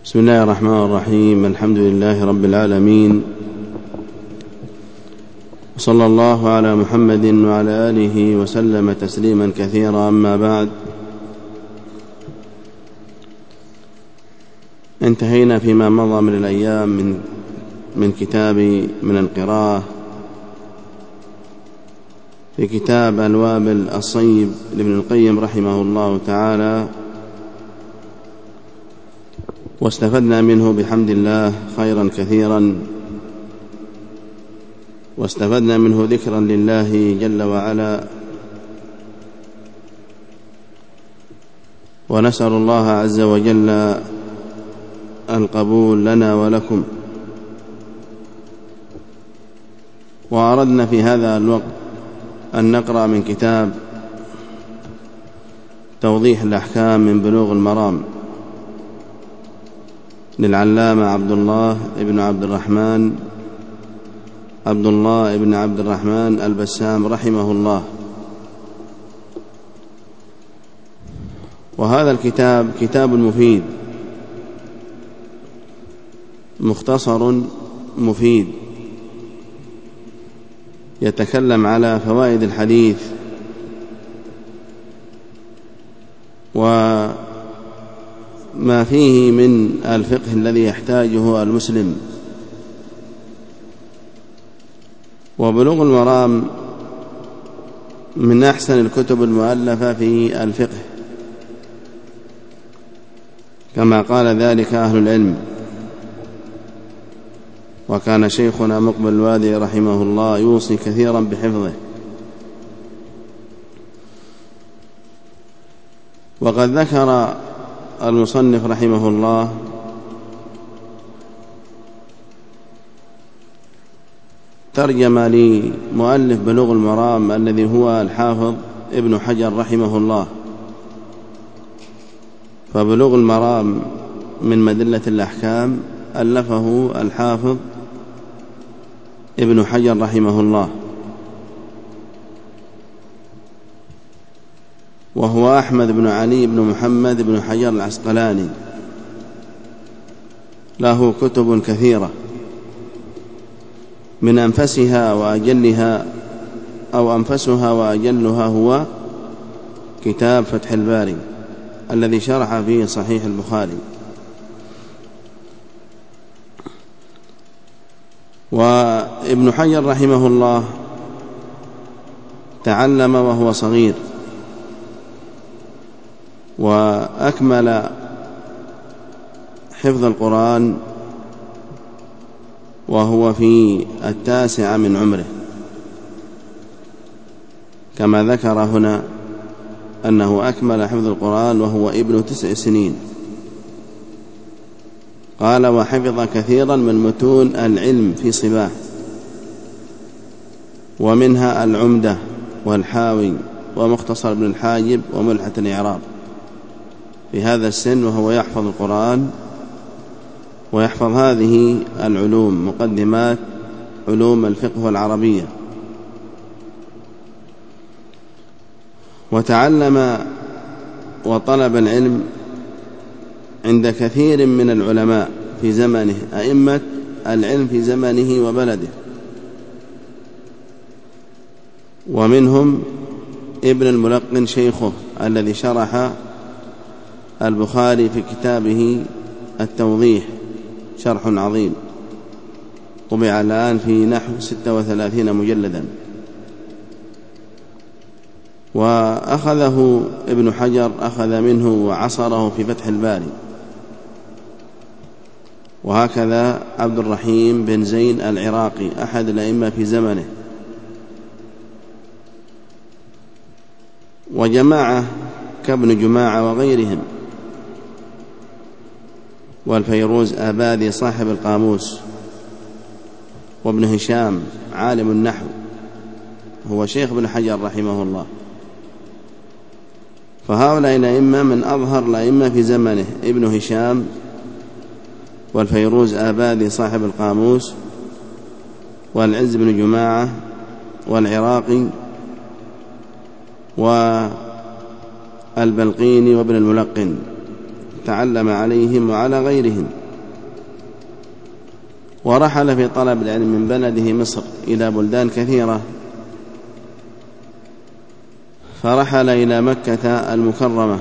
بسم الله الرحمن الرحيم. الحمد لله رب العالمين، وصلى الله على محمد وعلى آله وسلم تسليما كثيرا. أما بعد، انتهينا فيما مضى من الأيام من القراءة في كتاب الوابل الصيب لابن القيم رحمه الله تعالى، واستفدنا منه بحمد الله خيرا كثيرا، واستفدنا منه ذكرا لله جل وعلا، ونسأل الله عز وجل القبول لنا ولكم. وأردنا في هذا الوقت أن نقرأ من كتاب توضيح الأحكام من بلوغ المرام للعلامة عبد الله بن عبد الرحمن البسام رحمه الله. وهذا الكتاب كتاب مفيد مختصر مفيد، يتكلم على فوائد الحديث وما فيه من الفقه الذي يحتاجه المسلم. وبلوغ المرام من أحسن الكتب المؤلفة في الفقه، كما قال ذلك أهل العلم. وكان شيخنا مقبل الوادي رحمه الله يوصي كثيرا بحفظه. وقد ذكر المصنف رحمه الله ترجم لمؤلف بلوغ المرام الذي هو الحافظ ابن حجر رحمه الله. فبلوغ المرام من مدلة الأحكام ألفه الحافظ ابن حجر رحمه الله، وهو أحمد بن علي بن محمد بن حجر العسقلاني، له كتب كثيرة، من أنفسها وأجلها هو كتاب فتح الباري الذي شرح فيه صحيح البخاري. وابن حجر رحمه الله تعلم وهو صغير، وأكمل حفظ القرآن وهو في 9 من عمره، كما ذكر هنا أنه أكمل حفظ القرآن وهو ابن 9 سنين. قال: وحفظ كثيرا من متون العلم في صباه، ومنها العمدة والحاوي ومختصر ابن الحاجب وملحة الإعراب، في هذا السن وهو يحفظ القرآن ويحفظ هذه العلوم، مقدمات علوم الفقه والعربية. وتعلم وطلب العلم عند كثير من العلماء في زمنه، أئمة العلم في زمنه وبلده، ومنهم ابن الملقن شيخه الذي شرح البخاري في كتابه التوضيح، شرح عظيم طبع الآن في نحو 36 مجلدا. وأخذه ابن حجر، أخذ منه وعصره في فتح الباري. وهكذا عبد الرحيم بن زين العراقي أحد الأئمة في زمنه، وجماعة كابن جماعة وغيرهم، والفيروز آبادي صاحب القاموس، وابن هشام عالم النحو هو شيخ ابن حجر رحمه الله. فهؤلاء الأئمة من أظهر الأئمة في زمنه، ابن هشام والفيروز آبادي صاحب القاموس والعز بن جماعة والعراقي والبلقيني وابن الملقن، تعلم عليهم وعلى غيرهم. ورحل في طلب العلم من بلده مصر إلى بلدان كثيرة، فرحل إلى مكة المكرمة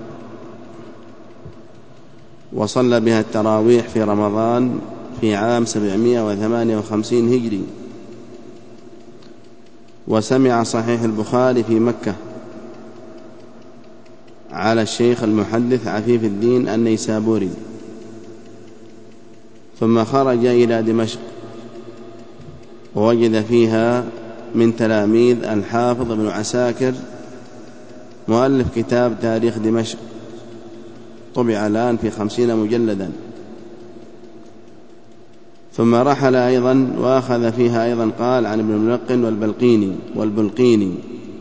وصلى بها التراويح في رمضان في عام 758 هجري، وسمع صحيح البخاري في مكة على الشيخ المحدث عفيف الدين النيسابوري، ثم خرج إلى دمشق ووجد فيها من تلاميذ الحافظ ابن عساكر مؤلف كتاب تاريخ دمشق، طبع الآن في 50 مجلدا. ثم رحل أيضا وأخذ فيها أيضا قال عن ابن الملقن والبلقيني.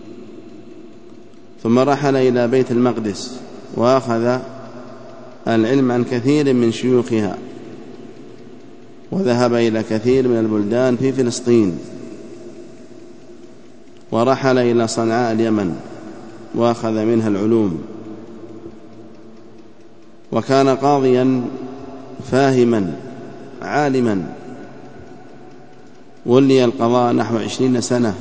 ثم رحل إلى بيت المقدس وأخذ العلم عن كثير من شيوخها، وذهب إلى كثير من البلدان في فلسطين، ورحل إلى صنعاء اليمن وأخذ منها العلوم، وكان قاضيا فاهما عالما، ولي القضاء نحو 20 سنة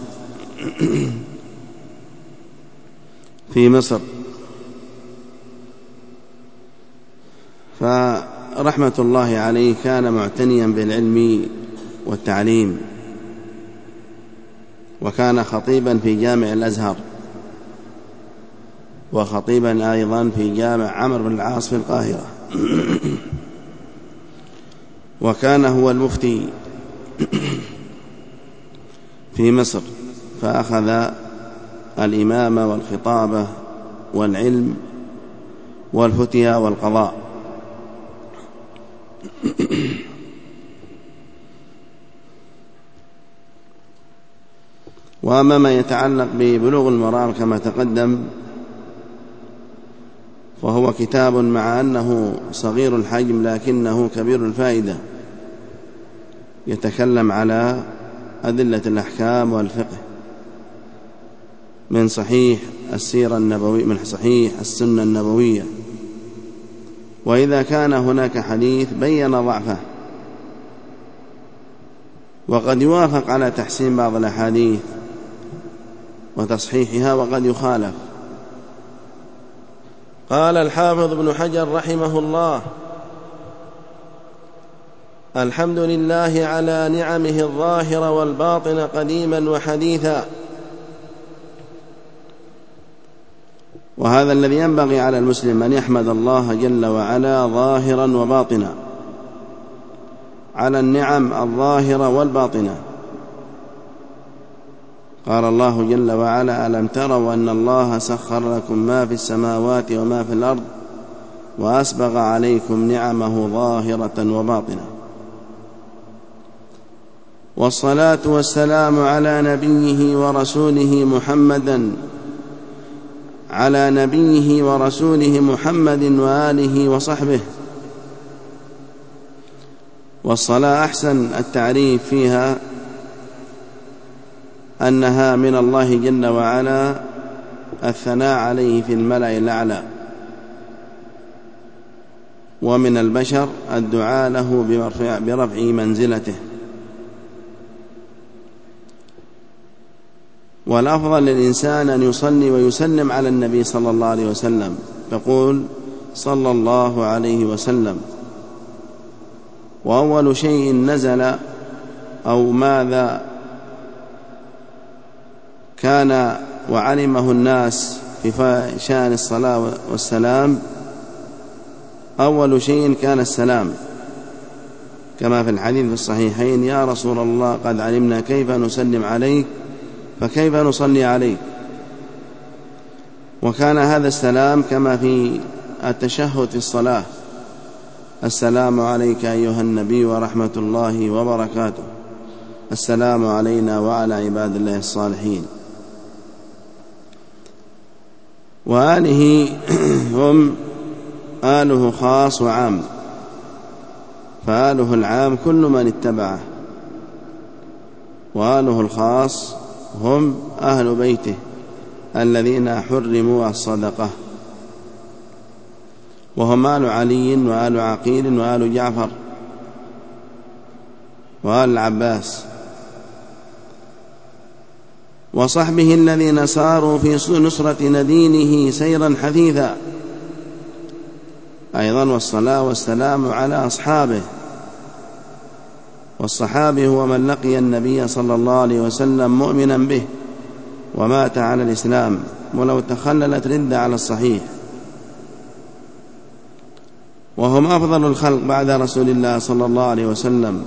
في مصر. فرحمة الله عليه كان معتنيا بالعلم والتعليم، وكان خطيبا في جامع الأزهر، وخطيبا أيضا في جامع عمرو بن العاص في القاهرة، وكان هو المفتي في مصر، فأخذ الإمامة والخطابة والعلم والفتية والقضاء. وأما ما يتعلق ببلوغ المرام كما تقدم، فهو كتاب مع أنه صغير الحجم لكنه كبير الفائدة، يتكلم على أدلة الأحكام والفقه من صحيح السيرة النبوية، من صحيح السنة النبوية، وإذا كان هناك حديث بين ضعفه، وقد يوافق على تحسين بعض الأحاديث وتصحيحها وقد يخالف. قال الحافظ ابن حجر رحمه الله: الحمد لله على نعمه الظاهرة والباطنة قديما وحديثا. وهذا الذي ينبغي على المسلم أن يحمد الله جل وعلا ظاهرا وباطنا على النعم الظاهرة والباطنة. قال الله جل وعلا: ألم تروا أن الله سخر لكم ما في السماوات وما في الأرض وأسبغ عليكم نعمه ظاهرة وباطنة. والصلاة والسلام على نبيه ورسوله محمد وآله وصحبه. والصلاة أحسن التعريف فيها أنها من الله جل وعلا الثناء عليه في الملأ الأعلى، ومن البشر الدعاء له برفع منزلته. والأفضل للإنسان أن يصلي ويسلم على النبي صلى الله عليه وسلم، يقول صلى الله عليه وسلم. وأول شيء نزل أو ماذا كان وعلمه الناس في شأن الصلاة والسلام، أول شيء كان السلام، كما في الحديث في الصحيحين: يا رسول الله قد علمنا كيف نسلم عليك فكيف نصلي عليك. وكان هذا السلام كما في التشهد في الصلاة: السلام عليك أيها النبي ورحمة الله وبركاته، السلام علينا وعلى عباد الله الصالحين. وآله هم آله خاص وعام، فآله العام كل من اتبعه، وآله الخاص هم أهل بيته الذين حرموا الصدقة. وهم آل علي وآل عقيل وآل جعفر وآل العباس، وصحبه الذين ساروا في نصرة دينه سيرا حثيثا. أيضا والصلاة والسلام على أصحابه، والصحابي هو من لقي النبي صلى الله عليه وسلم مؤمنا به ومات على الإسلام ولو تخللت ردة على الصحيح، وهم أفضل الخلق بعد رسول الله صلى الله عليه وسلم،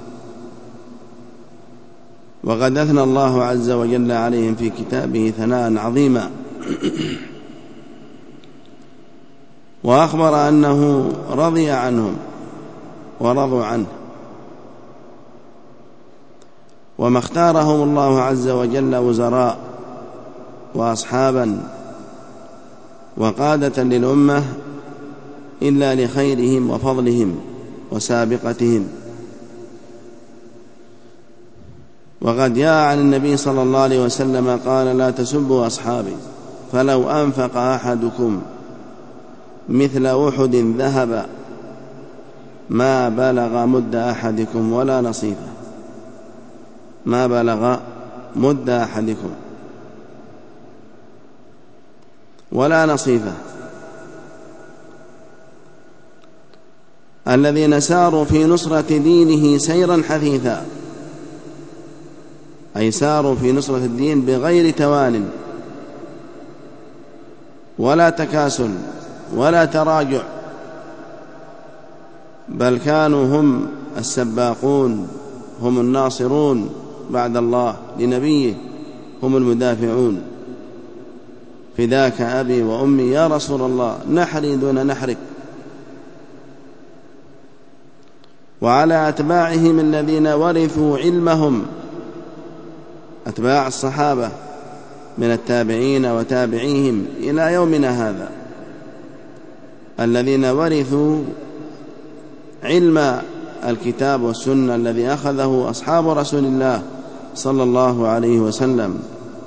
وقد أثنى الله عز وجل عليهم في كتابه ثناء عظيما، وأخبر أنه رضي عنهم ورضوا عنه، وما اختارهم الله عز وجل وزراء وأصحابا وقادة للأمة إلا لخيرهم وفضلهم وسابقتهم. وقد جاء عن النبي صلى الله عليه وسلم قال: لا تسبوا أصحابي، فلو أنفق أحدكم مثل أحد ذهب ما بلغ مد أحدكم ولا نصيفه. ما بلغ مد أحدكم ولا نصيفه. الذين ساروا في نصرة دينه سيرا حثيثا، أي ساروا في نصرة الدين بغير توان ولا تكاسل ولا تراجع، بل كانوا هم السباقون، هم الناصرون بعد الله لنبيه، هم المدافعون. فداك أبي وأمي يا رسول الله، نحري دون نحرك. وعلى أتباعهم الذين ورثوا علمهم، أتباع الصحابة من التابعين وتابعيهم إلى يومنا هذا، الذين ورثوا علم الكتاب والسنة الذي أخذه أصحاب رسول الله صلى الله عليه وسلم.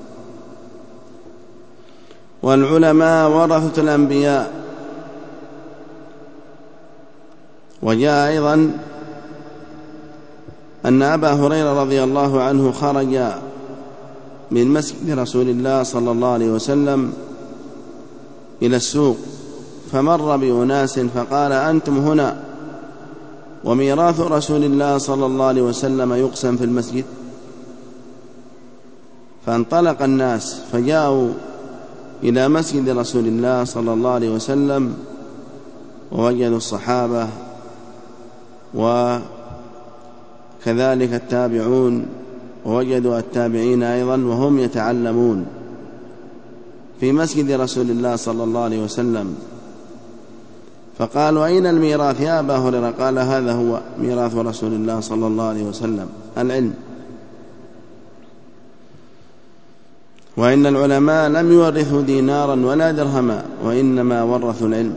والعلماء ورثة الأنبياء. وجاء أيضا أن أبا هريرة رضي الله عنه خرج من مسجد رسول الله صلى الله عليه وسلم إلى السوق، فمر بأناس فقال: أنتم هنا وميراث رسول الله صلى الله عليه وسلم يقسم في المسجد؟ فانطلق الناس فجاءوا إلى مسجد رسول الله صلى الله عليه وسلم، ووجدوا الصحابة وكذلك التابعون، ووجدوا التابعين أيضا وهم يتعلمون في مسجد رسول الله صلى الله عليه وسلم. فقالوا: أين الميراث يا أبا هريرة؟ قال: هذا هو ميراث رسول الله صلى الله عليه وسلم، العلم. وإن العلماء لم يورثوا دينارا ولا درهما، وإنما ورثوا العلم.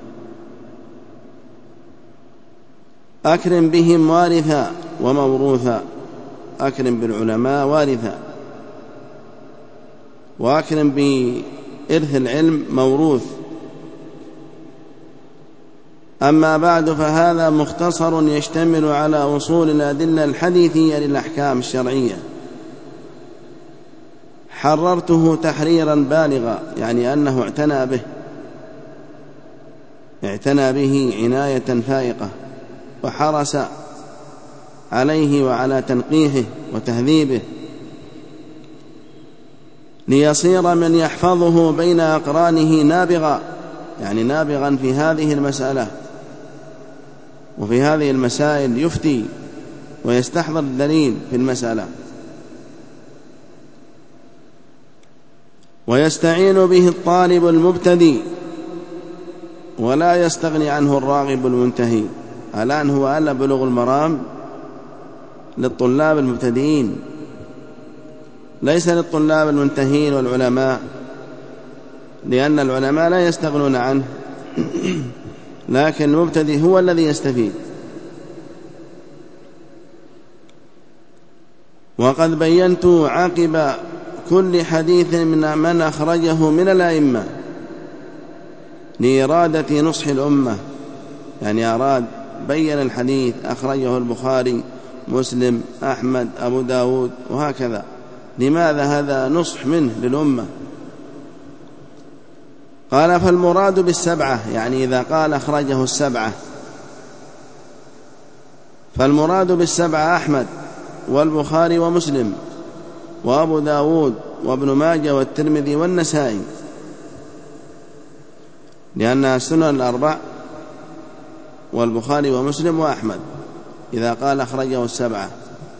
أكرم بهم وارثا وموروثا، أكرم بالعلماء وارثا، وأكرم بإرث العلم موروث. أما بعد، فهذا مختصر يشتمل على أصول الأدلة الحديثية للأحكام الشرعية، حررته تحريرا بالغا، يعني أنه اعتنى به عناية فائقة، وحرص عليه وعلى تنقيحه وتهذيبه، ليصير من يحفظه بين أقرانه نابغا، يعني نابغا في هذه المسألة وفي هذه المسائل، يفتي ويستحضر الدليل في المسألة، ويستعين به الطالب المبتدئ ولا يستغني عنه الراغب المنتهي. الآن هو ألا بلوغ المرام للطلاب المبتدئين، ليس للطلاب المنتهين والعلماء، لأن العلماء لا يستغنون عنه، لكن المبتدئ هو الذي يستفيد. وقد بينت عقب كل حديث من أخرجه من الأئمة لإرادة نصح الأمة، يعني أراد بين الحديث أخرجه البخاري مسلم أحمد أبو داود وهكذا. لماذا؟ هذا نصح منه للأمة. قال فالمراد بالسبعة، يعني إذا قال أخرجه السبعة، فالمراد بالسبعة أحمد والبخاري ومسلم وأبو داود وابن ماجه والترمذي والنسائي، لأنها السنن الأربع، والبخاري ومسلم وأحمد إذا قال أخرجه السبعة.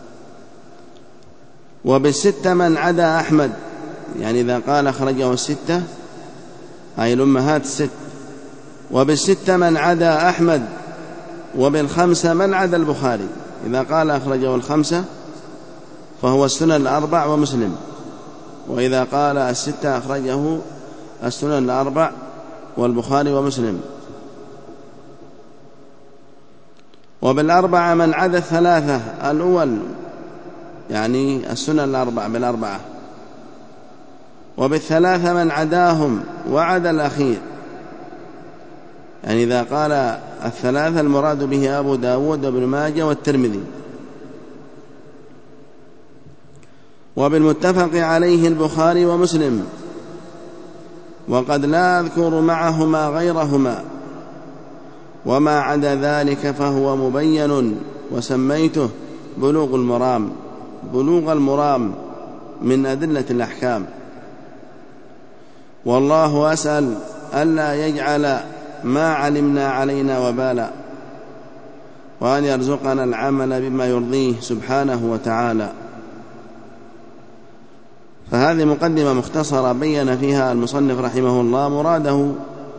وبالستة من عدا أحمد، يعني إذا قال أخرجه الستة أي الأمهات الست. وبالستة من عدا أحمد، وبالخمسة من عدا البخاري، إذا قال أخرجه الخمسة فهو السنن الأربع ومسلم، وإذا قال الستة أخرجه السنن الأربع والبخاري ومسلم. وبالأربعة من عدا الثلاثة الأول، يعني السنن الأربع بالأربعة. وبالثلاثة من عداهم وعدا الأخير، يعني إذا قال الثلاثة المراد به أبو داود وابن ماجه والترمذي. وبالمتفق عليه البخاري ومسلم، وقد لا أذكر معهما غيرهما، وما عدا ذلك فهو مبين، وسميته بلوغ المرام. بلوغ المرام من أدلة الأحكام. والله أسأل ألا يجعل ما علمنا علينا وبالا، وأن يرزقنا العمل بما يرضيه سبحانه وتعالى. فهذه مقدمة مختصرة بين فيها المصنف رحمه الله مراده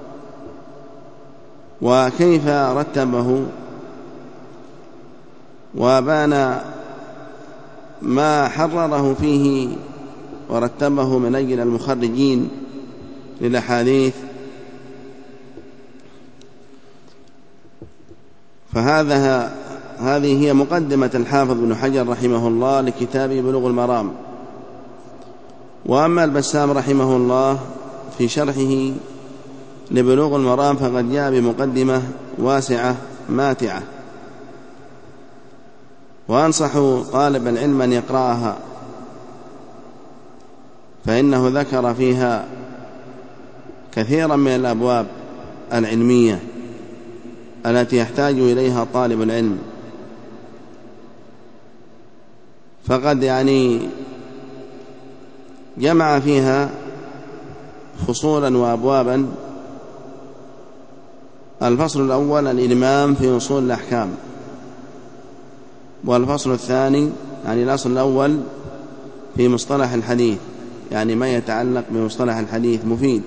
وكيف رتبه، وبان ما حرره فيه ورتبه من أجل المخرجين للأحاديث. هذه هي مقدمة الحافظ بن حجر رحمه الله لكتابه بلوغ المرام. وأما البسام رحمه الله في شرحه لبلوغ المرام فقد جاء بمقدمة واسعة ماتعة، وأنصح طالب العلم أن يقرأها، فإنه ذكر فيها كثيرا من الأبواب العلمية التي يحتاج إليها طالب العلم. فقد جمع فيها فصولا وأبوابا. الفصل الأول الإلمام في أصول الأحكام، والفصل الثاني الأصل الأول في مصطلح الحديث، يعني ما يتعلق بمصطلح الحديث مفيد.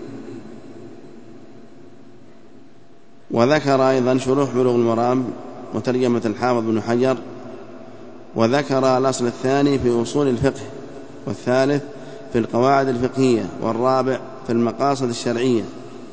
وذكر أيضا شروح بلوغ المرام وترجمة الحافظ بن حجر، وذكر الأصل الثاني في أصول الفقه، والثالث في القواعد الفقهية، والرابع في المقاصد الشرعية.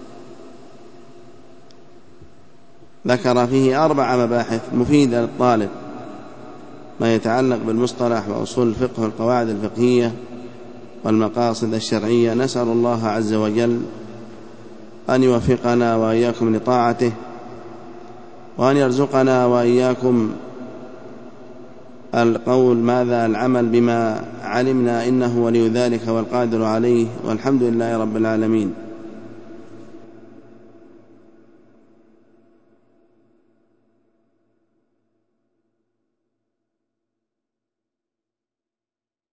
ذكر فيه 4 مباحث مفيدة للطالب ما يتعلق بالمصطلح وأصول الفقه والقواعد الفقهية والمقاصد الشرعية. نسأل الله عز وجل أن يوفقنا وإياكم لطاعته، وأن يرزقنا وإياكم العمل بما علمنا، إنه ولي ذلك والقادر عليه، والحمد لله رب العالمين.